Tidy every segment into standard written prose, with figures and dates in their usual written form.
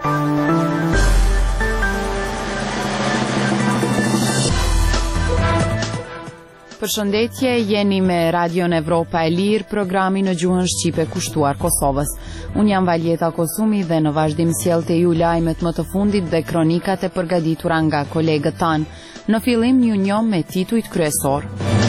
Përshëndetje, jeni me Radion Evropa e Lirë, programi në gjuhën shqipe kushtuar Kosovës. Unë jam Valjeta Kosumi dhe në vazhdim sjell te ju lajmet më të fundit dhe kronikat e përgatitura nga kolegët tanë. Në fillim një njoh me titujt kryesor.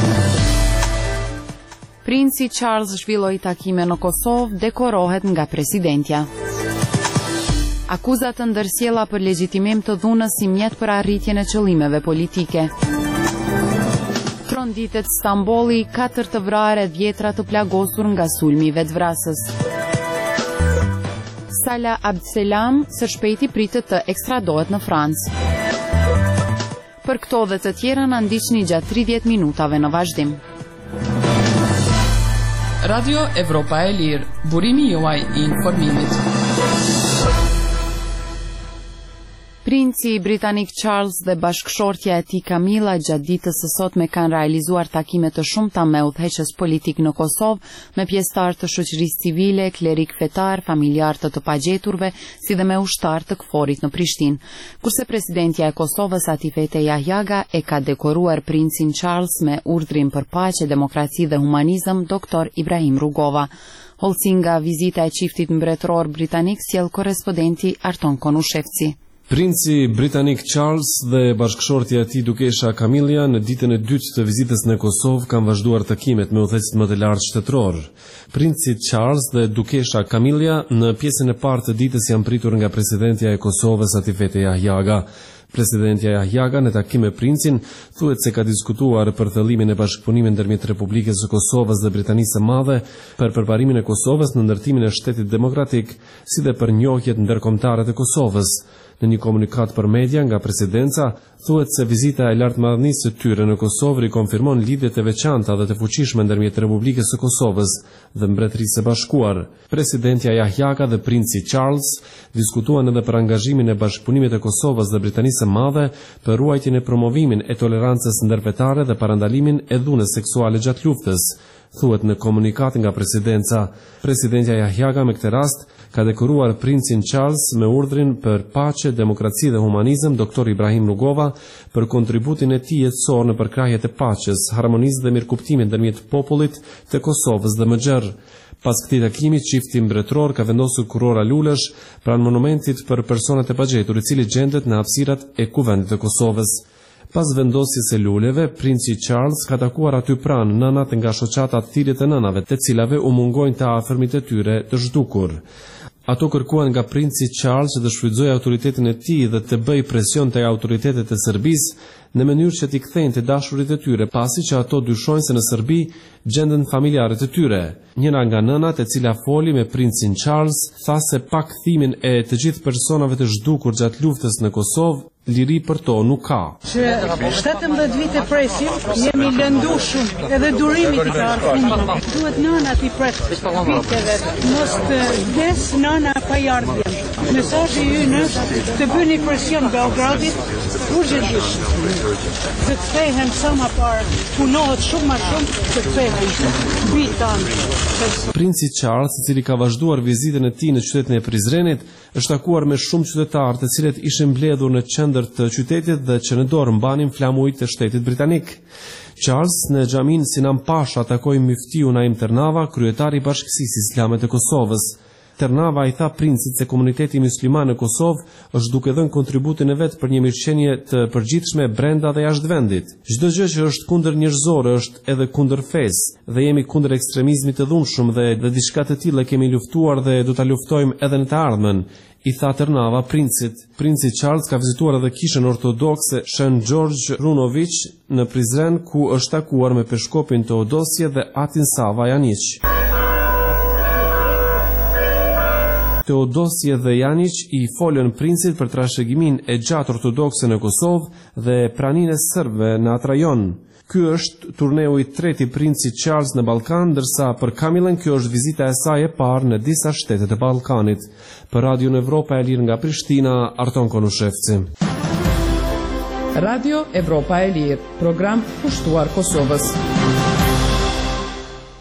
Princi Charles zhvilloi takime në Kosovë, dekorohet nga presidentja. Akuzat të ndërsjella për legjitimim të dhunës si mjet për arritjen e qëllimeve politike. Tronditet Stambolli, 4 të vrarë e 10 të plagosur nga sulmi i vetvrasës. Salah Abdeslam së shpejti pritet të ekstradohet në Francë. Për këto dhe të tjera na ndiqni gjatë 30 minutave në vazhdim. Radio Evropa e Lirë, burimi juaj i informimit. Princi britanik Charles dhe bashkëshortja e tij Camilla gjatë ditës së sotme kanë realizuar takime të shumta me udhëheqës politik në Kosovë, me pjesëtar të shoqërisë civile, klerik fetar, familjar të pagjeturve, si dhe me ushtar të KFOR-it në Prishtinë. Kurse presidentja e Kosovës Atifete Jahjaga e ka dekoruar princin Charles me urdhrin për paqe, demokraci dhe humanizëm, doktor Ibrahim Rugova. Hollësi nga vizita e çiftit mbretëror britanik sjell korrespondenti Arton Konushevci. Princi britanik Charles dhe bashkëshortja e tij dukesha Camilla në ditën e dytë të vizitës në Kosovë kanë vazhduar takimet me udhëheqësit më të lartë shtetëror. Princi Charles dhe dukesha Camilla në pjesën e parë të ditës janë pritur nga presidentja e Kosovës Atifete Jahjaga. Presidentja Jahjaga në takim me princin thuhet se ka diskutuar për thëllimin e bashkëpunimit ndërmjet Republikës së Kosovës dhe Britanisë së Madhe, për përparimin e Kosovës në ndërtimin e shtetit demokratik, si dhe për njohjet ndërkombëtare të Kosovës. Në një komunikat për media nga presidenca, thuhet se vizita e lartëmadhënisë së tyre në Kosovë rikonfirmon lidhjet e veçanta dhe të fuqishme ndërmjet Republikës së Kosovës dhe Mbretërisë së Bashkuar. Presidentja Jahjaga dhe princi Charles diskutuan edhe për angazhimin e bashkëpunimit të Kosovës dhe Britanisë së Madhe për ruajtjen e promovimin e tolerancës ndërfetare dhe parandalimin e dhunës seksuale gjatë luftës, thuhet në komunikat nga presidenca. Presidentja Jahjaga me këtë rast ka dekoruar princin Charles me urdhrin për paqe, demokraci dhe humanizëm doktor Ibrahim Rugova për kontributin e tij jetësor në përkrahjet e paqes, harmonisë dhe mirëkuptimit ndërmjet popullit të Kosovës dhe MXR. Pas këtij takimi, çifti mbretëror ka vendosur kurora lulesh pranë monumentit për personat e pagjetur, i cili gjendet në hapësirat e Kuvendit të Kosovës. Pas vendosjes së luleve, princi Charles ka takuar aty pranë nënat nga shoqata të thirrjet e nënave, të cilave u mungojnë të afërmit e tyre të zhdukur. Ato kërkuan nga princi Charles që të shfrytëzojë autoritetin e tij dhe të bëjë presion te autoritetet e Serbisë në mënyrë që t'i kthejnë të dashurit e tyre, pasi që ato dyshojnë se në Serbi gjenden familjarët e tyre. Njëra nga nënat, e cila foli me princin Charles, tha se pa kthimin e të gjithë personave të zhdukur gjatë luftës në Kosovë, liri për to nuk ka. Që 17 vite presim, jemi lëndu shumë, edhe durimi t'i ka ardhur. Duhet nëna t'i pret viteve, mos të vdes nëna pa ardhje. Mesazhi ynë është të bëni presion Beogradit urgjentisht. Të kthehen sa më parë, punohet shumë më shumë të kthehen bitan. Princi Charles, i cili ka vazhduar vizitën e tij në qytetin e Prizrenit, është takuar me shumë qytetarë të cilët ishin mbledhur në qendër të qytetit dhe që në dorë mbanin flamujt të shtetit britanik. Charles në xhamin Sinan Pasha takoi Myftiu Naim Ternava, kryetari i Bashkisë Islame të Kosovës. Ternava i tha princit se komuniteti musliman në Kosovë është duke dhënë kontributin e vet për një mirëqenie të përgjithshme brenda dhe jashtë vendit. Çdo gjë që është kundër njerëzore është edhe kundër fesë dhe jemi kundër ekstremizmit të dhunshëm dhe diçka të tillë kemi luftuar dhe do ta luftojmë edhe në të ardhmen, i tha Ternava princit. Princi Charles ka vizituar edhe kishën ortodokse Shën George Runović në Prizren, ku është takuar me peshkopin Teodosje dhe Atin Sava Janić. Teodosje dhe Janić i folën princit për trashëgimin e gjatë ortodokse në Kosovë dhe praninë e serbëve në atë rajon. Ky është turneu i tretë i princit Charles në Ballkan, ndërsa për Camillën kjo është vizita e saj e parë në disa shtete të Ballkanit. Për Radio Evropa e Lirë nga Prishtina, Arton Konushevci. Radio Evropa e Lirë, program kushtuar Kosovës.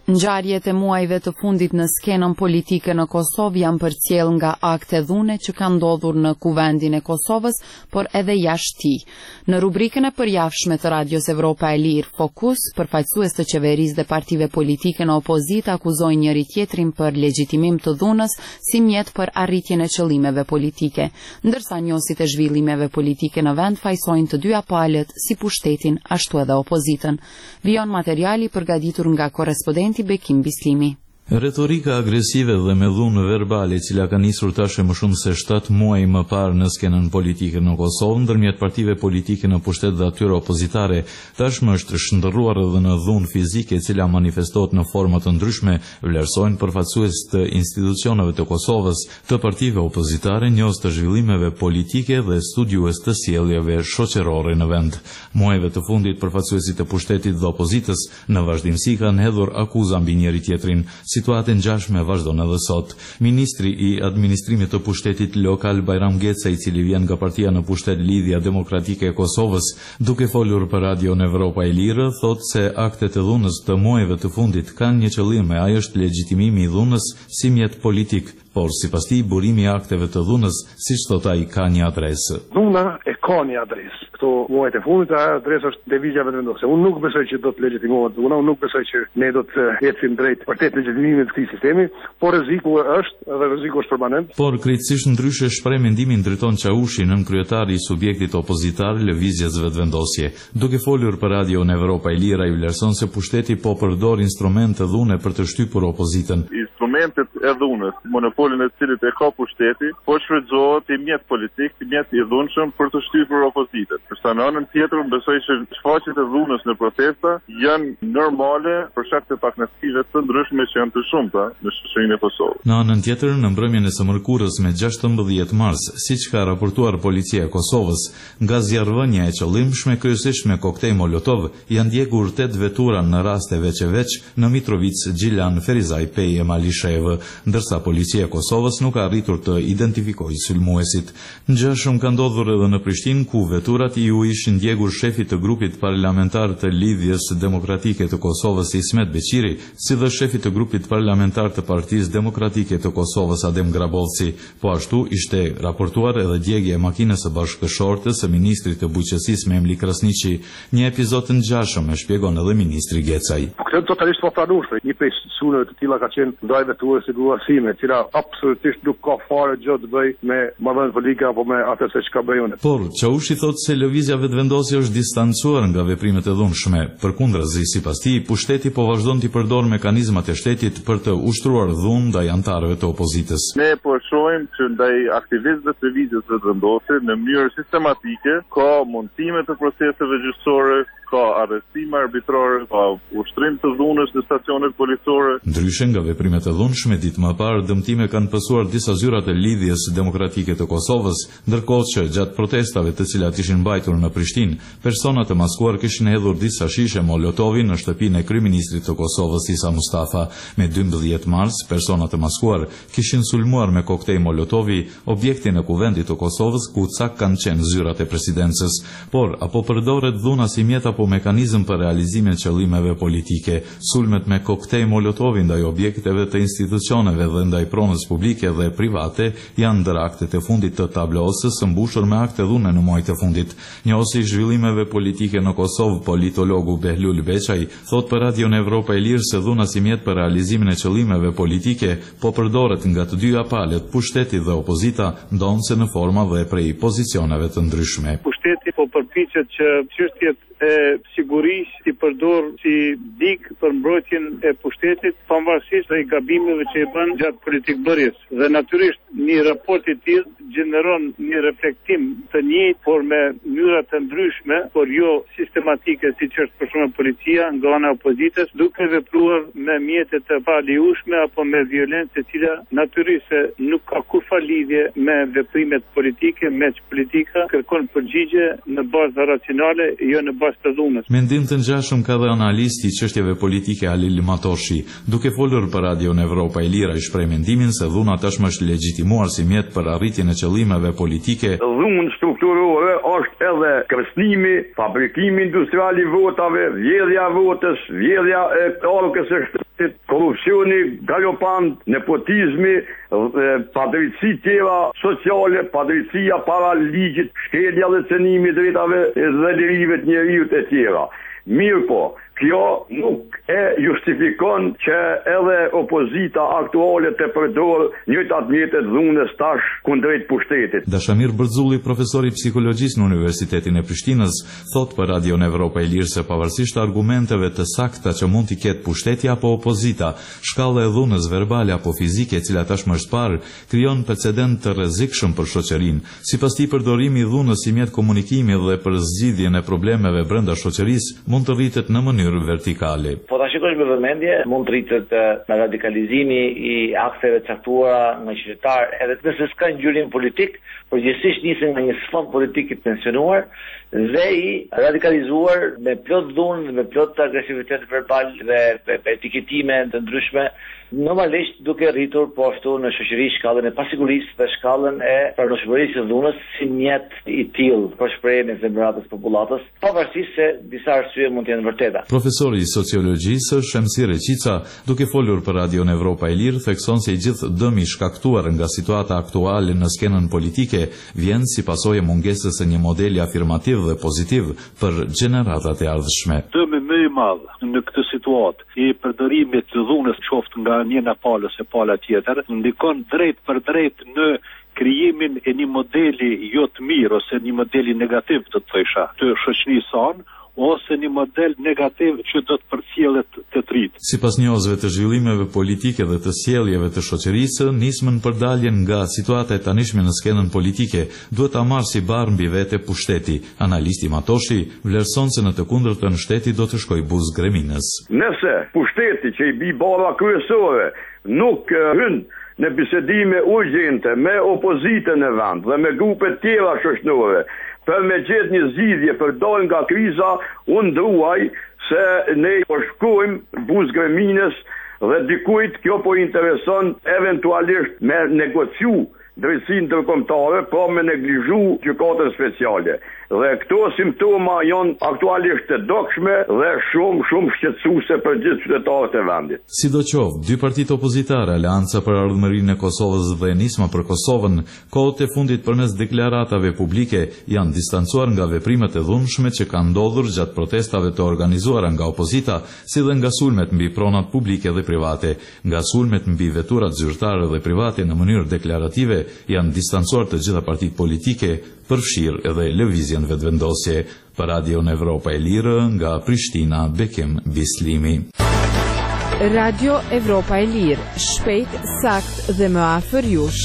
Ngjarjet e muajve të fundit në skenën politike në Kosovë janë përcjell nga akte dhune që kanë ndodhur në kuvendin e Kosovës, por edhe jashtë tij. Në rubrikën e përjavshme të Radios Evropa e Lirë, Fokus, përfaqësues të qeverisë dhe partive politike në opozitë akuzojnë njëri tjetrin për legjitimim të dhunës si mjet për arritjen e qëllimeve politike, ndërsa njohësit e zhvillimeve politike në vend fajsojnë të dyja palët si pushtetin ashtu edhe opozitën. Vijon materiali përgatitur nga korrespondenti Bekim Bislimi. Retorika agresive dhe me dhunë verbale, cila ka nisur tash më shumë se 7 muaj më parë në skenën politike në Kosovë, ndërmjet partive politike në pushtet dhe atyre opozitare, tashmë është shndërruar edhe në dhunë fizike, e cila manifestohet në forma të ndryshme, vlerësojnë përfaqësues të institucioneve të Kosovës, të partive opozitare, njohës të zhvillimeve politike dhe studiues të sjelljeve shoqërore në vend. Muajve të fundit përfaqësuesit të pushtetit dhe opozitës në vazhdimsi kanë hedhur akuza mbi njëri tjetrin. Situatë ngjashme vazhdon edhe sot. Ministri i administrimit të pushtetit lokal Bajram Geca, i cili vjen nga partia në pushtet Lidhja Demokratike e Kosovës, duke folur për Radion Evropa e Lirë, thotë se aktet e dhunës të muajve të fundit kanë një qëllim, e ai është legjitimimi i dhunës si mjet politik, por sipas tij burimi i akteve të dhunës, siç thot ai, ka një adresë. Dhuna e ka një adresë. Këto muajt e fundit adresa është lëvizja vendosur. Unë nuk besoj që do të legjitimohet dhuna, unë nuk besoj që ne do të ecim drejt vërtet legjitimimit të këtij sistemi, por rreziku është dhe rreziku është permanent. Por krejtësisht ndryshe shpreh mendimin drejton Çaushi, nën kryetari i subjektit opozitar lëvizjes vetëvendosje. Duke folur për Radion Evropa e Lirë, ai vlerëson se pushteti po përdor instrumente dhune për të shtypur opozitën. Instrumentet e dhunës, monopolin e cilit e ka pushteti, po shfrytëzohet i mjet politik, i mjet i dhunshëm për të shtypur opozitën. Përsa në anën tjetër, besoj që shfaqjet e dhunës në protesta janë normale për shkak të pakënaqësive të ndryshme që janë të shumta në shoqërinë e Kosovës. Në anën tjetër, në mbrëmjen e së mërkurës me 16 mars, siç ka raportuar policia e Kosovës, nga zjarrvënia e qëllimshme kryesisht me koktej Molotov, janë ndjekur 8 vetura në raste veç në Mitrovic, Gjilan, Ferizaj, Pej e Malishev, ndërsa policia e Kosovës nuk ka arritur të identifikojë sulmuesit. Ngjashëm ka ndodhur edhe në Prishtinë, ku veturat ju ishin ndjekur shefit të grupit parlamentar të Lidhjes Demokratike të Kosovës Ismet Beqiri, si dhe shefit të grupit parlamentar të Partisë Demokratike të Kosovës Adem Grabovci. Po ashtu ishte raportuar edhe djegje e makinës së bashkëshortes së ministrit të bujqësisë Memli Krasniqi, një epizod të ngjashëm, e shpjegon edhe ministri Gecaj. Këtë totalisht papranueshme. Një prej suneve të tilla ka qenë ndaj vetues së gruasime, e cila absolutisht nuk ka fare gjë të bëjë me marrëdhënie politike apo me atë se çka bëjnë. Por Çaushi thotë se lëvizja vetëvendosje është distancuar nga veprimet e dhunshme. Përkundrazi, sipas tij, pushteti po vazhdon të përdor mekanizmat e shtetit për të ushtruar dhunë ndaj anëtarëve të opozitës. Ne po shohim që ndaj aktivistëve të lëvizjes vetëvendosje në mënyrë sistematike ka mundësime të proceseve gjyqësore, ka arrestime arbitrare, ka ushtrim të dhunës në stacionet policore. Ndryshe nga veprimet e dhunshme, ditë më parë dëmtime kanë pësuar disa zyra të Lidhjes Demokratike të Kosovës, ndërkohë që gjatë protestave të cilat ishin mbajtur në Prishtinë, persona të maskuar kishin hedhur disa shishe Molotovi në shtëpinë e kryeministrit të Kosovës Isa Mustafa. Me 12 mars, persona të maskuar kishin sulmuar me koktej Molotovi objektin e kuvendit të Kosovës, ku cak kanë qenë zyrat e presidencës. Por apo përdoret dhuna si mjet apo mekanizëm për realizimin e qëllimeve politike? Sulmet me koktej Molotovi ndaj objekteve të institucioneve dhe ndaj pronës publike dhe private janë ndër aktet e fundit të tablosës së mbushur me akte dhune në muajt e fundit. Njohësi i zhvillimeve politike në Kosovë, politologu Behlul Beqaj, thot për Radion Evropa e Lirë se dhuna si mjet për realizimin e qëllimeve politike po përdoret nga të dyja palët, pushteti dhe opozita, ndonse në forma dhe prej pozicioneve të ndryshme. Pushteti po përpiqet që çështjet e sigurisë i përdor si dikë për mbrojtjen e pushtetit, pavarësisht dhe i gabimeve që i bën gjatë politikbërjes. Dhe natyrisht një raport i tillë gjeneron një reflektim të njëjtë, por me mënyra të ndryshme, por jo sistematike siç është për shembull policia nga ana e opozitës, duke vepruar me mjete të paligjshme apo me violencë, e cila natyrisht nuk ka kurrë lidhje me veprimet politike, me politika kërkon përgjigje në bazë racionale, jo në bazë të dhunës. Mendim të ngjashëm ka dhe analisti i çështjeve politike Halil Matoshi, duke folur për Radion Evropa e Lirë, ai shpreh mendimin se dhuna tashmë është legjitimuar si mjet për arritjen e qëllimeve politike. Dhunë strukturore është edhe kërcënimi, fabrikimi industrial i votave, vjedhja votës, vjedhja e orkës së shtetit, korrupsioni galopant, nepotizmi, padrejtësi tjera sociale, padrejtësia para ligjit, shkelja dhe cenimi drejtave dhe lirive të njerëzit e tjera. Mirë po, kjo nuk e justifikon që edhe opozita aktuale të përdor njëjtat mjetet dhunës tash kundrejt pushtetit. Dashamir Bërdzulli, profesor i psikologjisë në Universitetin e Prishtinës, thot për Radion Evropa e Lirë se pavarësisht argumenteve të sakta që mund t'i ketë pushteti apo opozita, shkalla e dhunës verbale apo fizike e cila tashmë është parë, krijon precedent të rrezikshëm për shoqërinë. Sipas tij, përdorimi i dhunës si mjet komunikimi dhe për zgjidhjen e problemeve brenda shoqërisë mund të rritet në mënyrë vertikale. Po ta shikosh me vëmendje, mund të rritet me radikalizimi i akseve caktuara nga qytetar, edhe nëse s'ka ngjyrim politik, përgjithsisht nisen nga një sfond politik i tensionuar dhe i radikalizuar me plot dhunë, me plot agresivitet verbal dhe etiketime të ndryshme, normalisht duke rritur po ashtu në shoqëri shkallën e pasigurisë dhe shkallën e pranishmërisë së dhunës si mjet i tillë për shprehjen e zemratës popullatës, pavarësisht se disa arsye mund të jenë vërteta. Profesori i sociologjisë Shemsir Reqica, duke folur për Radion Evropa e Lirë, thekson se i gjithë dëmi shkaktuar nga situata aktuale në skenën politike vjen si pasojë mungesës së një modeli afirmativ dhe pozitiv për gjeneratat e ardhshme. Dëmi më i madh në këtë situatë i përdorimit të dhunës qoftë nga njëna palës e pala tjetër, ndikon drejt për drejt në krijimin e një modeli jo të mirë ose një modeli negativ të thësha të shoqërisë sonë, ose një model negativ që do të përcjellet të dritë. Sipas njohësve të zhvillimeve politike dhe të sjelljeve të shoqërisë, nismën përdaljen nga situata e tanishme në skenën politike duhet ta marrë si barë mbi vete pushteti. Analisti Matoshi vlerëson se në të kundërtën shteti do të shkojë buzë greminës. Nëse pushteti që i bi bara kryesore nuk hyn në bisedime urgjente me opozitën e vend dhe me grupe tjera shoqërore, për me gjetë një zgjidhje për dalë nga kriza, unë ndruaj se ne po shkojmë buzë greminës dhe dikujt kjo po intereson eventualisht me negociu drejtësinë ndërkombëtare, po me neglizhu gjykatën speciale. Dhe këto simptoma janë aktualisht të dogshme dhe shumë shqetësuese për gjithë qytetarët e vendit. Sidoqoftë, dy partitë opozitare, Aleanca për Ardhmërinë e Kosovës dhe Nisma për Kosovën, kohët e fundit përmes deklaratave publike janë distancuar nga veprimet e dhunshme që kanë ndodhur gjatë protestave të organizuara nga opozita, si dhe nga sulmet mbi pronat publike dhe private. Nga sulmet mbi veturat zyrtare dhe private në mënyrë deklarative janë distancuar të gjitha partitë politike, përfshirë edhe lëvizjen vetëvendosje. Për Radion Evropa e Lirë, nga Prishtina, Bekim Bislimi. Radio Evropa e Lirë, shpejt, sakt dhe më afër jush.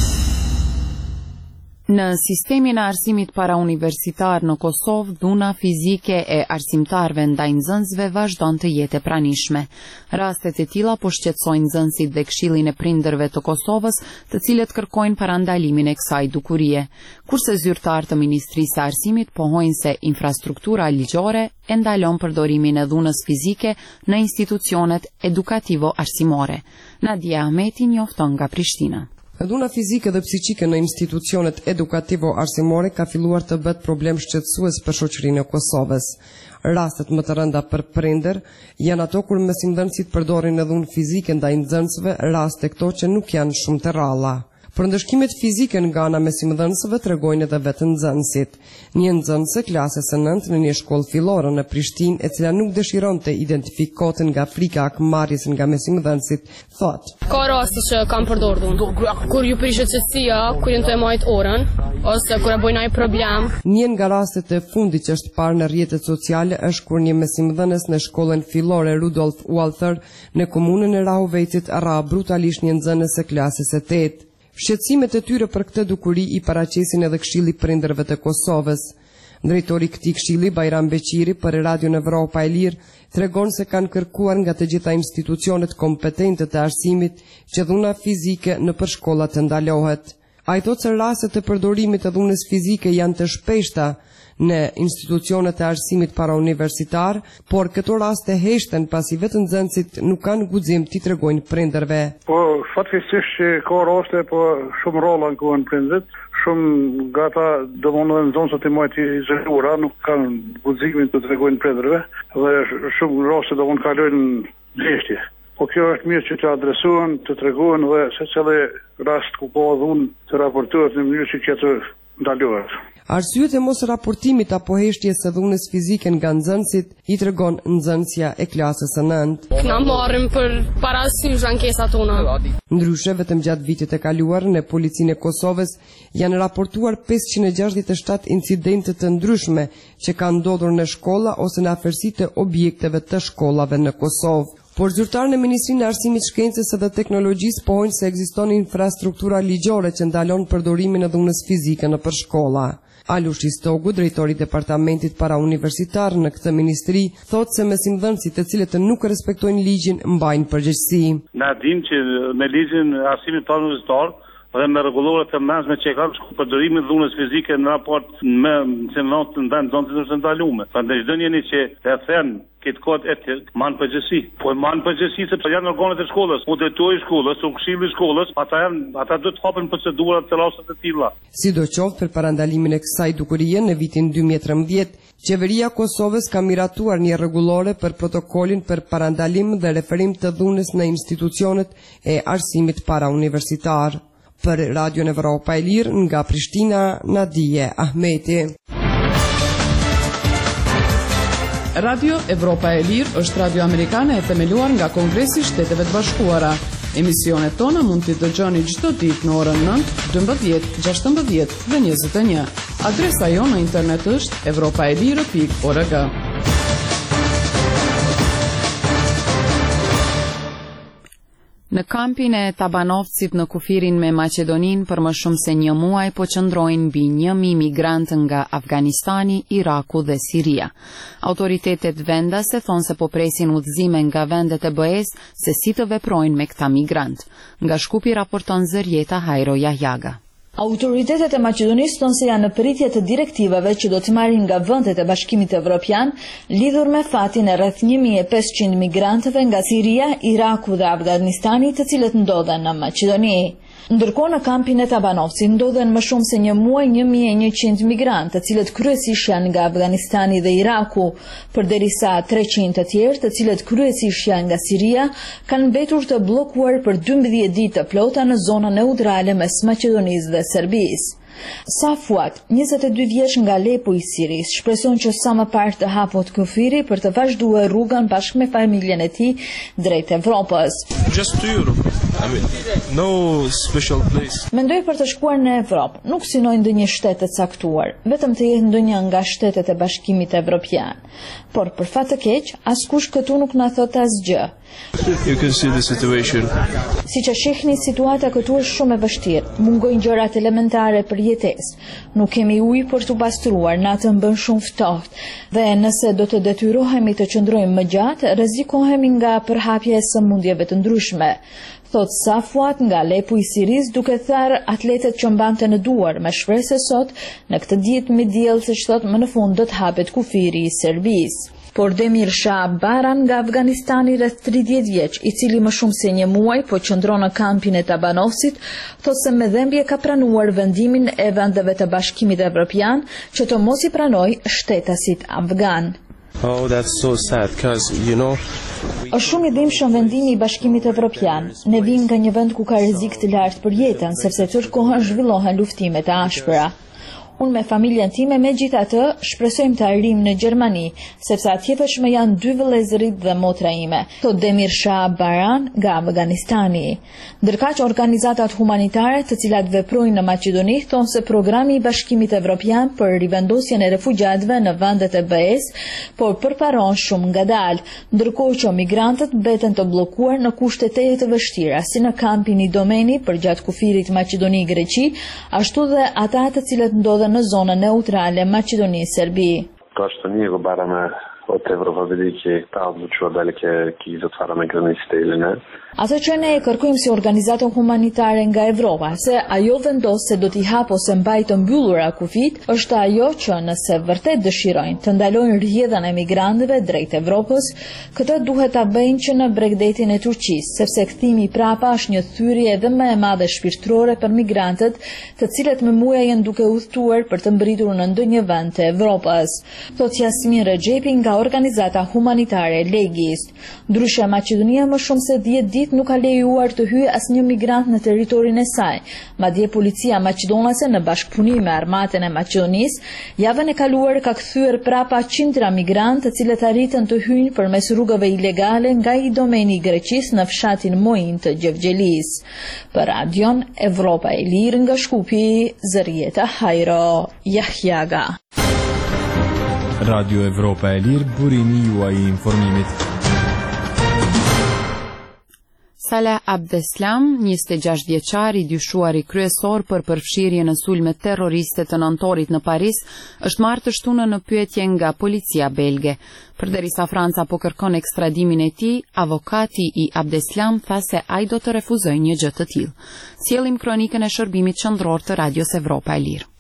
Në sistemin e arsimit parauniversitar në Kosovë, dhuna fizike e arsimtarëve ndaj nxënësve vazhdon të jetë e pranishme. Rastet e tilla po shqetësojnë nxënësit dhe Këshillin e Prindërve të Kosovës, të cilët kërkojnë parandalimin e kësaj dukurie. Kurse zyrtarët të Ministrisë së Arsimit pohojnë se infrastruktura ligjore e ndalon përdorimin e dhunës fizike në institucionet edukativo-arsimore. Nadia Ahmeti njofton nga Prishtina. Dhuna fizike dhe psiqike në institucionet edukativo-arsimore ka filluar të bëhet problem shqetësues për shoqërinë e Kosovës. Rastet më të rënda për prindër janë ato kur mesimdhënësit përdorin në dhunë fizike ndaj nxënësve, raste këto që nuk janë shumë të rralla. Për ndëshkimet fizike nga ana mesimdhënësve tregojnë edhe vetë nxënësit. Një nxënëse klasës së 9 në një shkollë fillore në Prishtinë, e cila nuk dëshiron të identifikohet nga frika e akmarrjes nga mesimdhënësit, thotë: Ka raste që kam përdorur dhunë. Kur ju prishet qetësia, kur jeni të marrë orën, ose kur e bëjnë ai problem. Një nga rastet e fundit që është parë në rrjetet sociale është kur një mesimdhënës në shkollën fillore Rudolf Walther në komunën e Rahovecit rra brutalisht një nxënës së klasës së 8. Shqetësimet e tyre për këtë dukuri i paraqesin edhe Këshilli i Prindërve të Kosovës. Drejtori i këtij këshilli, Bajram Beqiri, për Radion Evropa e Lirë, tregon se kanë kërkuar nga të gjitha institucionet kompetente të arsimit që dhuna fizike në përshkolla të ndalohet. Ai thotë se rastet e përdorimit të dhunës fizike janë të shpeshta në institucionet e arsimit parauniversitar, por këto raste heshten pasi vetë nxënësit nuk kanë guxim t'i tregojnë prindërve. Po fatkeqësisht që ka raste, po shumë rrolla në prindërit, shumë gata domosdoshmë nxënësat e mojt izoluara nuk kanë guximin të tregojnë prindërve dhe shumë raste domosdoshmë kalojnë gjështje. Po kjo është mirë që të adresohen, të tregohen dhe secili rast ku ka dhunë të raportohet në mënyrë që të ndalohet. Arsyet e mos raportimit apo heshtjes së dhunës fizike nga nxënësit i tregon nxënësja e klasës së 9. Na marrim për parasysh ankesat tona. Ndryshe, vetëm gjatë vitit e kaluar në Policinë e Kosovës janë raportuar 567 incidente të ndryshme që kanë ndodhur në shkolla ose në afërsi të objekteve të shkollave në Kosovë. Por zyrtarët në Ministrinë e Arsimit, Shkencës dhe Teknologjisë pohojnë se ekziston infrastruktura ligjore që ndalon përdorimin e dhunës fizike nëpër shkolla. Alush Istogu, drejtori i departamentit parauniversitar në këtë ministri, thotë se mesimdhënësit të cilët nuk respektojnë ligjin mbajnë përgjegjësi. Na dim që me ligjin e arsimit parauniversitar dhe me rregulloret e mëshme që kanë përdorimin e dhunës fizike në raport me senat në vend zonë të ndaluar. Prandaj çdo njeri që e thën këtë kod etik, man përgjësi. Po man përgjësi sepse janë organet e shkollës, udhëtoi i shkollës, këshilli i shkollës, ata duhet të hapin procedurat të raste të tilla. Sidoqoftë për parandalimin e kësaj dukurie në vitin 2013, Qeveria e Kosovës ka miratuar një rregullore për protokolin për parandalim dhe referim të dhunës në institucionet e arsimit parauniversitar. Për Radion Evropa e Lirë nga Prishtina, Nadije Ahmeti. Radio Evropa e Lirë është radio amerikane e themeluar nga Kongresi i Shteteve të Bashkuara. Emisionet tona mund t'i dëgjoni çdo ditë në orën 9, 12, 16 dhe 21. Adresa jonë në internet është evropaelire.org. Në kampin e Tabanovcit në kufirin me Maqedonin për më shumë se një muaj po qëndrojnë mbi 1.000 migrantë nga Afganistani, Iraku dhe Siria. Autoritetet vendase thonë se po presin udhëzime nga vendet e BE-s se si të veprojnë me këta migrantë. Nga Shkupi raporton Zërjeta Hajro Jahjaga. Autoritetet e Maqedonisë thonë se janë në pritje të direktivave që do të marrin nga vendet e Bashkimit Evropian lidhur me fatin e rreth 1.500 migrantëve nga Siria, Iraku dhe Afganistani, të cilët ndodhen në Maqedoni. Ndërkohë në kampin e Tabanovcit ndodhen më shumë se një muaj 1.100 migrantë, të cilët kryesisht janë nga Afganistani dhe Iraku, përderisa 300 të tjerë, të cilët kryesisht janë nga Siria, kanë mbetur të bllokuar për 12 ditë të plota në zonën neutrale mes Maqedonisë dhe Serbisë. Safuat, 22 vjeç nga Alepo i Siris, shpreson që sa më parë të hapot kufiri për të vazhduar rrugën bashkë me familjen e tij drejt Evropës. Just to Europe. I mean, no special place. Mendoj për të shkuar në Evropë, nuk synoj ndonjë shtet të caktuar, vetëm të jetë ndonjë nga shtetet e Bashkimit Evropian. Por për fat të keq, askush këtu nuk na thot asgjë. You can see the situation. Siç e shihni, situata këtu është shumë e vështirë. Mungojnë gjërat elementare për jetesë. Nuk kemi ujë për të pastruar, natën bën shumë ftohtë. Dhe nëse do të detyrohemi të qëndrojmë më gjatë, rrezikohemi nga përhapja e sëmundjeve të ndryshme. Thot Safuat nga Alepo i Siris, duke tharë atletet që mbante në duar me shpresë se sot në këtë ditë me diell, siç thot, më në fund do të hapet kufiri i Serbisë. Por Demir Shah Baran nga Afganistani, rreth 30 vjeç, i cili më shumë se një muaj po qëndron në kampin e Tabanovcit, thotë se me dhembje ka pranuar vendimin e vendeve të Bashkimit Evropian që të mos i pranojë shtetasit afgan. Oh, that's so sad, because, you know, është shumë i dhimbshëm vendimi i Bashkimit Evropian. Ne vim nga një vend ku ka rrezik të lartë për jetën, sepse tërë kohën zhvillohen luftime të ashpra. Unë me familjen time megjithatë shpresojmë të arrijmë në Gjermani, sepse atje vetëm janë 2 vëllezërit dhe motra ime, thot Demir Shah Baran nga Afganistani. Ndërkaq organizatat humanitare të cilat veprojnë në Maqedoni thonë se programi i Bashkimit Evropian për rivendosjen e refugjatëve në vendet e BE-s por përparon shumë ngadalë, ndërkohë që migrantët mbeten të bllokuar në kushte të vështira, si në kampin i Domeni përgjatë kufirit Maqedoni-Greqi, ashtu dhe ata të cilët ndodhen në zonën neutrale Maqedoni-Serbi. To što nije bara me whatever vëdi që ta odlučua dalje që zatwara me granice të ilene. Atë që ne e kërkojmë si organizatën humanitare nga Evropa, se ajo vendos se do t'i hap ose mbaj të mbyllura kufit, është ajo që nëse vërtet dëshirojnë të ndalojnë rrjedhën e migrantëve drejt Evropës, këtë duhet ta bëjnë që në Bregdetin e Turqisë, sepse kthimi prapa është një thyrje edhe më e madhe shpirtërore për migrantët, të cilët me muaj janë duke udhëtuar për të mbërritur në ndonjë vend të Evropës. Thot Jasmin Rexhepi nga organizata humanitare Legist. Ndryshe Maqedonia më shumë se 10 ditë nuk ka lejuar të hyjë asnjë migrant në territorin e saj. Madje policia maqedonase në bashkëpunim me armatën e Maqedonisë, javën e kaluar ka kthyer prapa qindra migrantë të cilët arritën të hyjnë përmes rrugëve ilegale nga i domeni i Greqisë në fshatin Moin të Gjevgjelis. Për Radion Evropa e Lirë nga Shkupi, Zërieta Hajro, Jahjaga. Radio Evropa e Lirë, burimi juaj i informimit. Salah Abdeslam, 26 vjeçar i dyshuari kryesor për përfshirje në sulme terroriste të nëntorit në Paris, është marrë të shtunë në pyetje nga policia belge. Përderisa Franca po kërkon ekstradimin e tij, avokati i Abdeslam tha se ai do të refuzojë një gjë të tillë. Sjellim kronikën e shërbimit qendror të Radios Evropa e Lirë.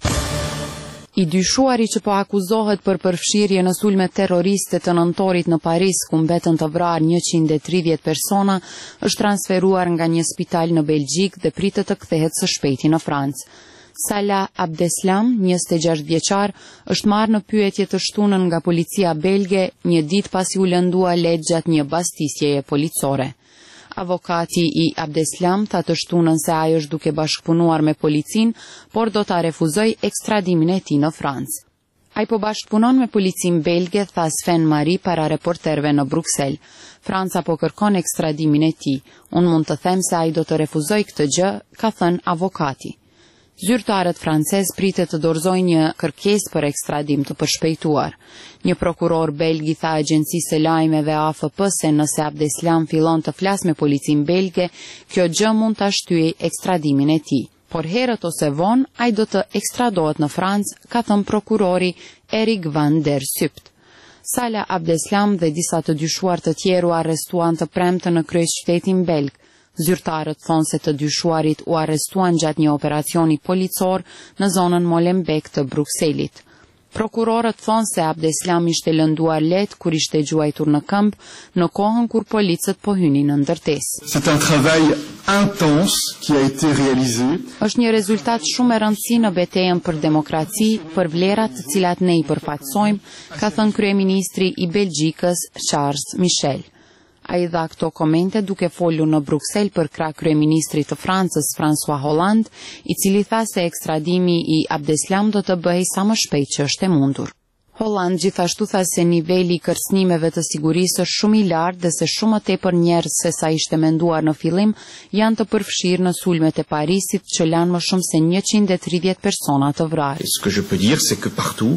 I dyshuari që po akuzohet për përfshirje në sulme terroriste të nëntorit në Paris, ku mbetën të vrarë 130 persona, është transferuar nga një spital në Belgjik dhe pritet të kthehet së shpejti në Francë. Salah Abdeslam, 26 vjeçar, është marrë në pyetje të shtunën nga policia belge një ditë pasi u lëndua lehtë gjatë një bastisjeje policore. Avokati i Abdeslam tha të shtunën se ai është duke bashkëpunuar me policin, por do ta refuzoj ekstradimin e tij në Francë. Ai po bashkëpunon me policin belge, tha Sven Marie para reporterëve në Bruksel. Franca po kërkon ekstradimin e tij. Unë mund të them se ai do të refuzoj këtë gjë, ka thënë avokati. Zyrtarët francez pritet të dorëzojnë një kërkesë për ekstradim të përshpejtuar. Një prokuror belg i tha agjencisë së lajmeve AFP se nëse Abdeslam fillon të flasë me policin belge, kjo gjë mund ta shtyejë ekstradimin e tij. Por herët ose vonë ai do të ekstradohet në Francë, ka thënë prokurori Erik van der Sypt. Salah Abdeslam dhe disa të dyshuar të tjerë u arrestuan të premte në kryeqytetin belg. Zyrtarët thonë se të dyshuarit u arrestuan gjatë një operacioni policor në zonën Molenbeek të Brukselit. Prokurorët thonë se Abdeslam ishte lënduar lehtë kur ishte gjuajtur në këmbë në kohën kur policët po hynin në ndërtesë. C'est un travail intense qui a été réalisé. Është një rezultat shumë e rëndësishëm në betejën për demokraci, për vlerat të cilat ne i përfaqësojmë, ka thënë kryeministri i Belgjikës Charles Michel. Ai dha këto komente duke folur në Bruksel për krah kryeministrit të Francës François Hollande, i cili tha se ekstradimi i Abdeslam do të bëhej sa më shpejt që është e mundur. Hollande gjithashtu tha se niveli i kërcënimeve të sigurisë është shumë i lartë dhe se shumë më tepër njerëz se sa ishte menduar në fillim janë të përfshirë në sulmet e Parisit që lanë më shumë se 130 persona të vrarë. Ce que je peux dire c'est que partout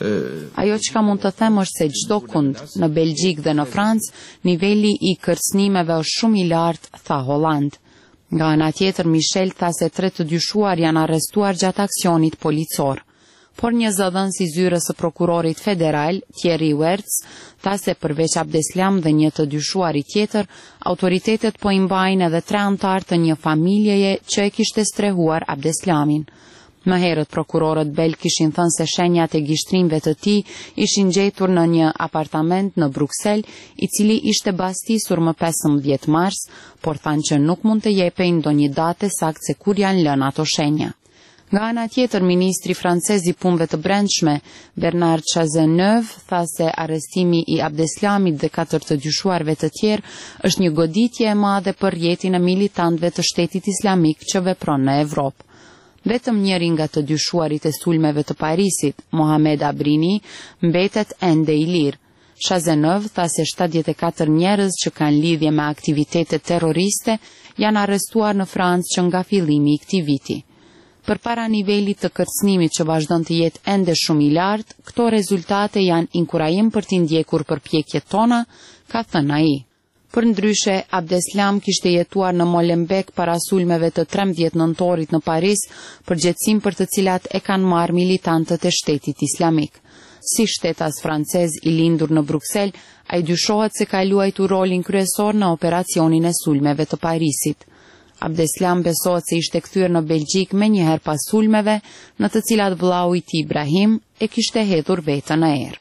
Ajo që ka mund të them është se çdo kund në Belgjik dhe në Francë, niveli i kërcënimeve është shumë i lartë, tha Hollande. Nga ana tjetër, Michel tha se 3 të dyshuar janë arrestuar gjatë aksionit policor. Por një zëdhënës i zyrës së prokurorit federal, Thierry Wertz, tha se përveç Abdeslam dhe një të dyshuari tjetër, autoritetet po i mbajnë edhe 3 antar të një familjeje që e kishte strehuar Abdeslamin. Më herët prokurorët belg kishin thënë se shenjat e gishtrimve të tij ishin gjetur në një apartament në Bruksel, i cili ishte bastisur më 15 mars, por thanë që nuk mund të jepejnë ndonjë date saktë se kur janë lënë ato shenja. Nga ana tjetër, ministri francez i punëve të brendshme, Bernard Cazeneuve, tha se arrestimi i Abdeslamit dhe 4 të dyshuarve të tjerë është një goditje e madhe për rrjetin e militantëve të Shtetit Islamik që vepron në Evropë. Vetëm njëri nga të dyshuarit e sulmeve të Parisit, Mohamed Abrini, mbetet ende i lirë. Cazeneuve tha se 74 njerëz që kanë lidhje me aktivitete terroriste janë arrestuar në Francë që nga fillimi i këtij viti. Përpara nivelit të kërcënimit që vazhdon të jetë ende shumë i lartë, këto rezultate janë inkurajim për t'i ndjekur përpjekjet tona, ka thënë ai. Për ndryshe, Abdeslam kishte jetuar në Molenbeek para sulmeve të 13 nëntorit në Paris, përgjegjësim për të cilat e kanë marrë militantët e Shtetit Islamik. Si shtetas francez I lindur në Bruksel, ai dyshohet se ka luajtur rolin kryesor në operacionin e sulmeve të Parisit. Abdeslam besohet se ishte kthyer në Belgjik menjëherë pas sulmeve, në të cilat vllau I tij Ibrahim e kishte hedhur veten në erë.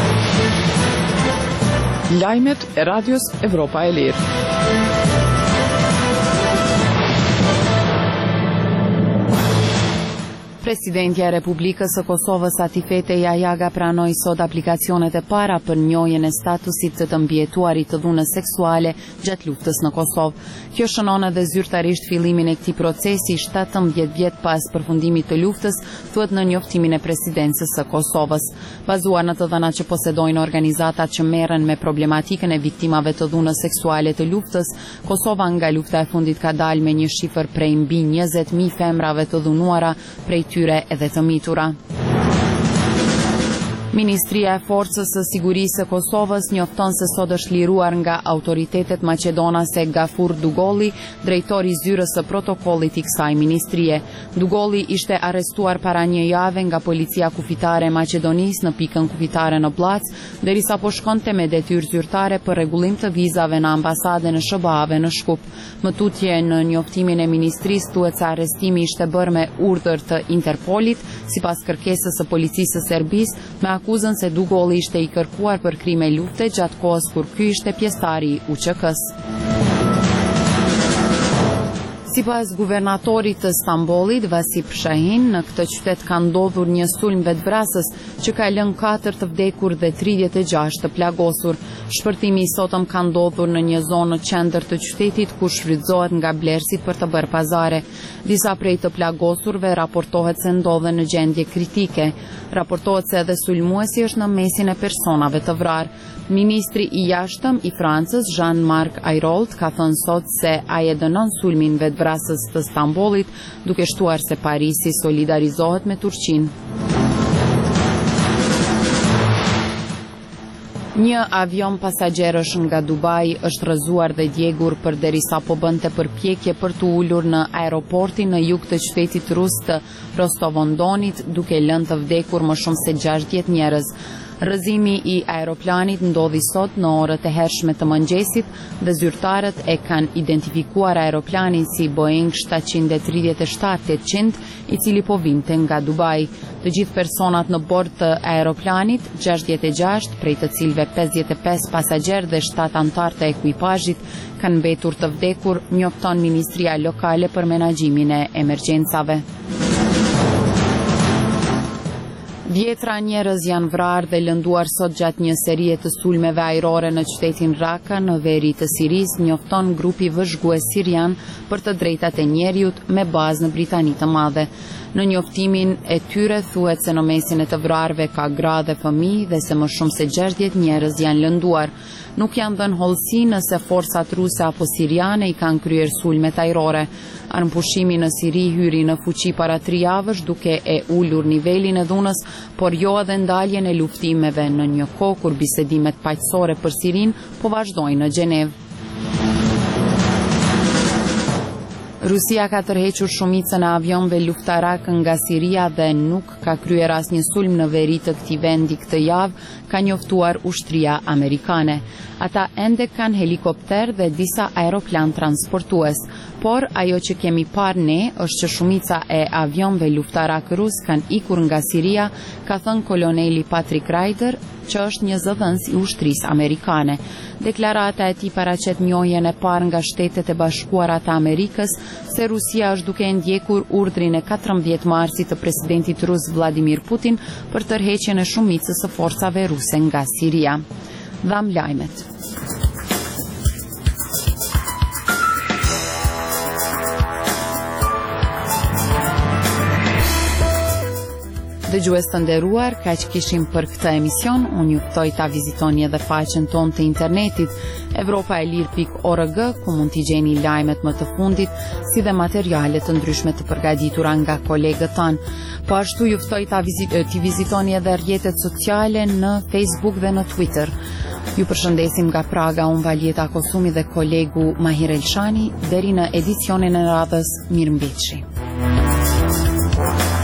Lajmet e Radios Evropa e Lirë. Presidentja e Republikës së Kosovës Atifete Jajaga pranoi sot aplikacionet e para për njohjen e statusit të mbijetuarit të dhunës seksuale gjatë luftës në Kosovë. Kjo shënon edhe zyrtarisht fillimin e këtij procesi 17 vjet pas përfundimit të luftës, thuhet në njoftimin e presidencës së Kosovës. Bazuar në të dhënat që posedojnë organizatat që merren me problematikën e viktimave të dhunës seksuale të luftës, Kosova nga lufta e fundit ka dalë me një shifër prej mbi 20.000 femrave të dhunuara prej tyre edhe të mitura. Ministria e Forcës së Sigurisë së Kosovës njofton se sot është liruar nga autoritetet maqedonase Gafur Dugolli, drejtori I zyrës së protokollit I kësaj ministrie. Dugolli ishte arrestuar para një jave nga policia kufitare e Maqedonisë në pikën kufitare në Blac, derisa po shkonte me detyrë zyrtare për rregullim të vizave në ambasadën e SBA-ve në Shkup. Më tutje në njoftimin e ministrisë thuhet se arrestimi ishte bërë me urdhër të Interpolit, sipas kërkesës së policisë së Serbisë, me akuzën se Dugolli ishte I kërkuar për krime lufte gjatë kohës kur ky ishte pjesëtar I UÇK-s. Sipas guvernatorit të Stambollit, Vasip Shahin, në këtë qytet ka ndodhur një sulm vetvrasës që ka lënë 4 të vdekur dhe 36 të plagosur. Shpërtimi I sotëm ka ndodhur në një zonë në qendër të qytetit ku shfrytëzohet nga blerësit për të bërë pazare. Disa prej të plagosurve raportohet se ndodhen në gjendje kritike. Raportohet se edhe sulmuesi është në mesin e personave të vrarë. Ministri I jashtëm I Francës, Jean-Marc Ayrault, ka thënë sot se ai e dënon sulmin vetvrasës të Stambollit, duke shtuar se Parisi solidarizohet me Turqinë. Një avion pasagjerësh nga Dubai është rrëzuar dhe djegur përderisa po bënte përpjekje për të ulur në aeroportin në jug të qytetit rus të Rostov-on-Donit, duke lënë të vdekur më shumë se 60 njerëz. Rrëzimi I aeroplanit ndodhi sot në orët e hershme të mëngjesit dhe zyrtarët e kanë identifikuar aeroplanin si Boeing 737-800, I cili po vinte nga Dubai. Të gjithë personat në bord të aeroplanit, 66, prej të cilëve 55 pasagjerë dhe 7 antar të ekuipazhit, kanë mbetur të vdekur, njofton Ministria Lokale për Menaxhimin e Emergjencave. Dhjetra njerëz janë vrarë dhe lënduar sot gjatë një serie të sulmeve ajrore në qytetin Raqqa në veri të Sirisë, njofton grupi vëzhgues sirian për të drejtat e njerëzit me bazë në Britani të Madhe. Në njoftimin e tyre thuhet se në mesin e të vrarëve ka gra dhe fëmijë dhe se më shumë se 60 njerëz janë lënduar. Nuk janë dhënë hollësi nëse forcat ruse apo siriane I kanë kryer sulmet ajrore. Armëpushimi në Siri hyri në fuqi para 3 javësh duke e ulur nivelin e dhunës, por jo edhe ndaljen e luftimeve në një kohë kur bisedimet paqësore për Sirinë po vazhdojnë në Gjenevë. Rusia ka tërhequr shumicën e avionëve luftarak nga Siria dhe nuk ka kryer asnjë sulm në veri të këtij vendi këtë javë, ka njoftuar ushtria amerikane. Ata ende kanë helikopter dhe disa aeroplan transportues, por ajo që kemi parë ne është që shumica e avionëve luftarak rus kanë ikur nga Siria, ka thënë koloneli Patrick Ryder, që është një zëdhënës I ushtrisë amerikane. Deklarata e tij paraqet njohjen e parë nga Shtetet e Bashkuara të Amerikës se Rusia është duke ndjekur urdhrin e 14 marsit të presidentit rus Vladimir Putin për tërheqjen e shumicës së forcave ruse nga Siria. Dham lajmet. Dëgjues të nderuar, kaq kishim për këtë emision. Unë ju ftoj ta vizitoni edhe faqen tonë të internetit evropaelir.org, ku mund t'i gjeni lajmet më të fundit, si dhe materiale të ndryshme të përgatitura nga kolegët tanë. Po ashtu ju ftoj t'i vizitoni edhe rrjetet sociale në Facebook dhe në Twitter. Ju përshëndesim nga Praga, unë Valjeta Kosumi dhe kolegu Mahir Elshani, deri në edicionin e radhës, mirëmbëjtje.